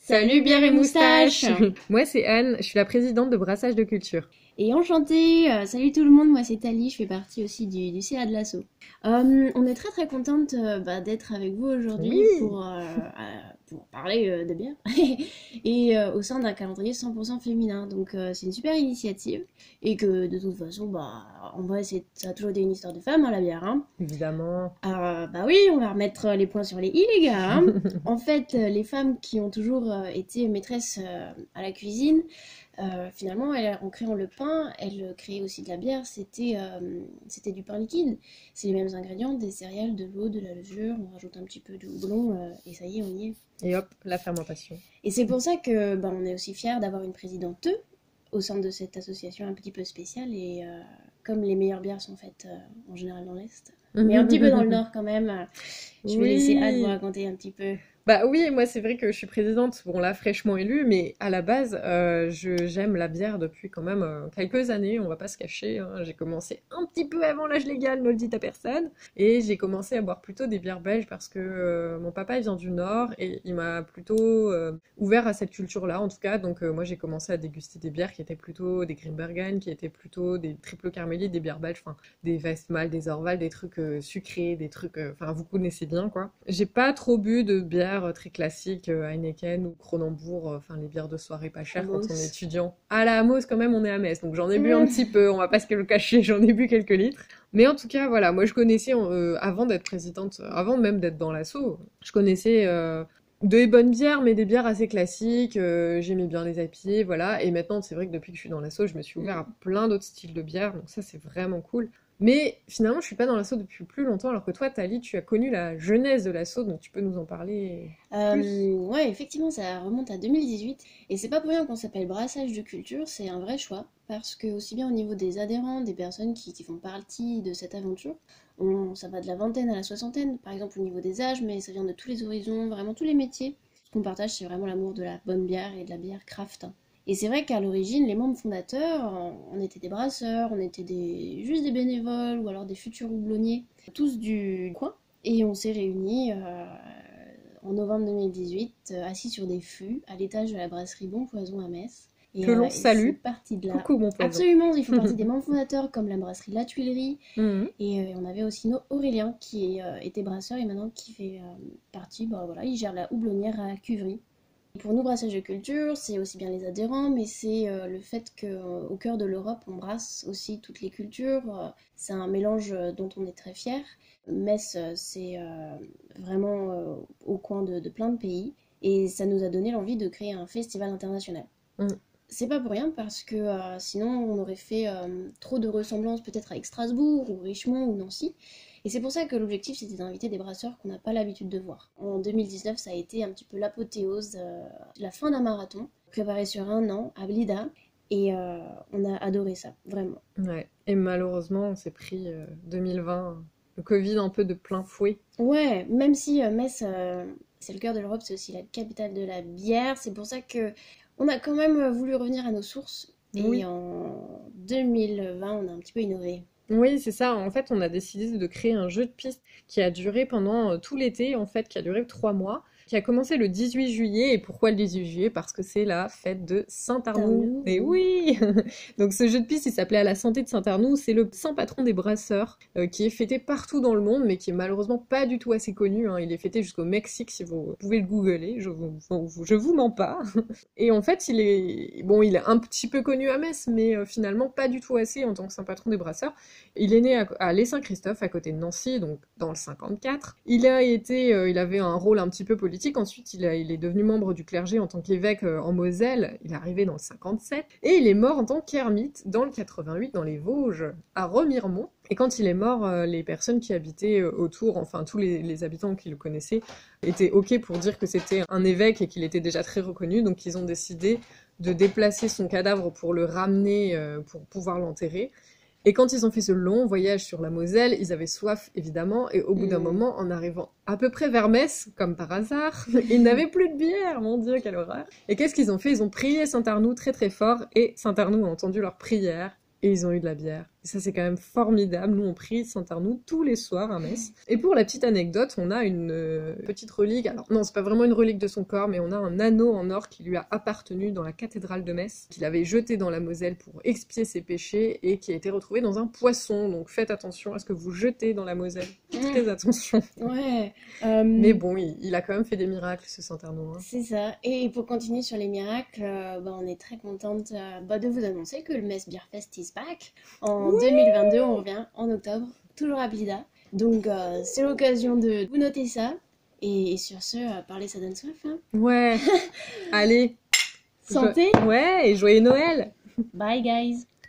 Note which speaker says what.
Speaker 1: Salut bière et moustache.
Speaker 2: Moi c'est Anne, je suis la présidente de Brassage de Culture.
Speaker 1: Et enchantée, salut tout le monde, moi c'est Thalie, je fais partie aussi du CA de l'Asso. On est très contente d'être avec vous aujourd'hui pour parler de bière et au sein d'un calendrier 100% féminin. Donc c'est une super initiative et que de toute façon, en vrai ça a toujours été une histoire de femme, hein, la bière. Hein.
Speaker 2: Évidemment.
Speaker 1: Oui, on va remettre les points sur les i les gars. Hein. En fait, les femmes qui ont toujours été maîtresses à la cuisine, finalement, en créant le pain, elles créaient aussi de la bière. C'était du pain liquide. C'est les mêmes ingrédients, des céréales, de l'eau, de la levure. On rajoute un petit peu de houblon et ça y est, on y est.
Speaker 2: Et hop, la fermentation.
Speaker 1: Et c'est pour ça que on est aussi fiers d'avoir une présidente au sein de cette association un petit peu spéciale. Et comme les meilleures bières sont faites en général dans l'Est, mais un petit peu dans le Nord quand même, je vais laisser Anne vous raconter un petit peu.
Speaker 2: Bah oui, moi c'est vrai que je suis présidente, bon là fraîchement élue, mais à la base j'aime la bière depuis quand même quelques années, on va pas se cacher, hein. J'ai commencé un petit peu avant l'âge légal, ne le dites à personne, et j'ai commencé à boire plutôt des bières belges parce que mon papa il vient du Nord et il m'a plutôt ouvert à cette culture-là en tout cas, donc moi j'ai commencé à déguster des bières qui étaient plutôt des Grimbergen, qui étaient plutôt des triple carmélites, des bières belges, enfin des Westmalle, des Orval, des trucs sucrés, des trucs, enfin vous connaissez bien quoi. J'ai pas trop bu de bière très classique, Heineken ou Kronenbourg, enfin les bières de soirée pas chères quand on est étudiant. À la Amos quand même on est à Metz, donc j'en ai bu un petit peu, on va pas se le cacher, j'en ai bu quelques litres. Mais en tout cas voilà, moi je connaissais avant d'être présidente, avant même d'être dans l'asso, je connaissais de bonnes bières, mais des bières assez classiques, j'aimais bien les IPA, voilà. Et maintenant c'est vrai que depuis que je suis dans l'asso, je me suis ouvert à plein d'autres styles de bières, donc ça c'est vraiment cool. Mais finalement, je suis pas dans l'asso depuis plus longtemps, alors que toi, Thalie, tu as connu la jeunesse de l'asso, donc tu peux nous en parler plus.
Speaker 1: Ouais, effectivement, ça remonte à 2018. Et c'est pas pour rien qu'on s'appelle Brassage de Culture, c'est un vrai choix. Parce que aussi bien au niveau des adhérents, des personnes qui font partie de cette aventure, ça va de la vingtaine à la soixantaine, par exemple au niveau des âges, mais ça vient de tous les horizons, vraiment tous les métiers. Ce qu'on partage, c'est vraiment l'amour de la bonne bière et de la bière craft. Et c'est vrai qu'à l'origine, les membres fondateurs, on était des brasseurs, on était juste des bénévoles ou alors des futurs houblonniers, tous du coin. Et on s'est réunis en novembre 2018, assis sur des fûts à l'étage de la brasserie Bon Poison à Metz. Et,
Speaker 2: que l'on salue.
Speaker 1: Parti de là.
Speaker 2: Coucou mon poison.
Speaker 1: Absolument, ils font partie des membres fondateurs comme la brasserie La Tuilerie. Et on avait aussi Aurélien qui était brasseur et maintenant qui fait partie, il gère la houblonnière à Cuvry. Pour nous, Brassage de Culture, c'est aussi bien les adhérents, mais c'est le fait qu'au cœur de l'Europe, on brasse aussi toutes les cultures. C'est un mélange dont on est très fiers. Metz, c'est vraiment au coin de plein de pays. Et ça nous a donné l'envie de créer un festival international. C'est pas pour rien parce que sinon, on aurait fait trop de ressemblances peut-être avec Strasbourg ou Richemont ou Nancy. Et c'est pour ça que l'objectif, c'était d'inviter des brasseurs qu'on n'a pas l'habitude de voir. En 2019, ça a été un petit peu l'apothéose, la fin d'un marathon, préparé sur un an à Blida. Et on a adoré ça, vraiment.
Speaker 2: Ouais, et malheureusement, on s'est pris 2020, le Covid un peu de plein fouet.
Speaker 1: Ouais, même si Metz, c'est le cœur de l'Europe, c'est aussi la capitale de la bière. C'est pour ça que on a quand même voulu revenir à nos sources. Et en 2020, on a un petit peu innové.
Speaker 2: Oui, c'est ça. En fait, on a décidé de créer un jeu de piste qui a duré pendant tout l'été, en fait, qui a duré 3 mois, qui a commencé le 18 juillet. Et pourquoi le 18 juillet? Parce que c'est la fête de Saint-Arnoux. Et oui! Donc ce jeu de piste, il s'appelait À la santé de Saint-Arnoux. C'est le saint patron des brasseurs, qui est fêté partout dans le monde, mais qui est malheureusement pas du tout assez connu. Hein. Il est fêté jusqu'au Mexique, si vous pouvez le googler. Je vous mens pas. Et en fait, il est un petit peu connu à Metz, mais finalement pas du tout assez en tant que saint patron des brasseurs. Il est né à Les Saint-Christophe, à côté de Nancy, donc dans le 54. Il avait un rôle un petit peu politique. Ensuite, il est devenu membre du clergé en tant qu'évêque en Moselle. Il est arrivé dans le 57. Et il est mort en tant qu'ermite dans le 88, dans les Vosges, à Remiremont. Et quand il est mort, les personnes qui habitaient autour, enfin tous les habitants qui le connaissaient, étaient OK pour dire que c'était un évêque et qu'il était déjà très reconnu. Donc ils ont décidé de déplacer son cadavre pour le ramener, pour pouvoir l'enterrer. Et quand ils ont fait ce long voyage sur la Moselle, ils avaient soif, évidemment, et au bout d'un moment, en arrivant à peu près vers Metz, comme par hasard, ils n'avaient plus de bière, mon Dieu, quelle horreur. Et qu'est-ce qu'ils ont fait? Ils ont prié Saint-Arnoux très très fort, et Saint-Arnoux a entendu leur prière, et ils ont eu de la bière. Et ça, c'est quand même formidable. Nous, on prie Saint-Arnoux tous les soirs à Metz. Et pour la petite anecdote, on a une petite relique. Alors, non, c'est pas vraiment une relique de son corps, mais on a un anneau en or qui lui a appartenu dans la cathédrale de Metz, qu'il avait jeté dans la Moselle pour expier ses péchés et qui a été retrouvé dans un poisson. Donc, faites attention à ce que vous jetez dans la Moselle. Très attention.
Speaker 1: Ouais.
Speaker 2: Mais bon, il a quand même fait des miracles, ce Saint-Arnoux. Hein.
Speaker 1: C'est ça. Et pour continuer sur les miracles, on est très contente de vous annoncer que le Metz Beer Fest is back. En 2022, on revient en octobre, toujours à Blida. Donc c'est l'occasion de vous noter ça. Et sur ce, parler ça donne soif. Hein.
Speaker 2: Ouais. Allez.
Speaker 1: Santé.
Speaker 2: Ouais, et joyeux Noël.
Speaker 1: Bye guys.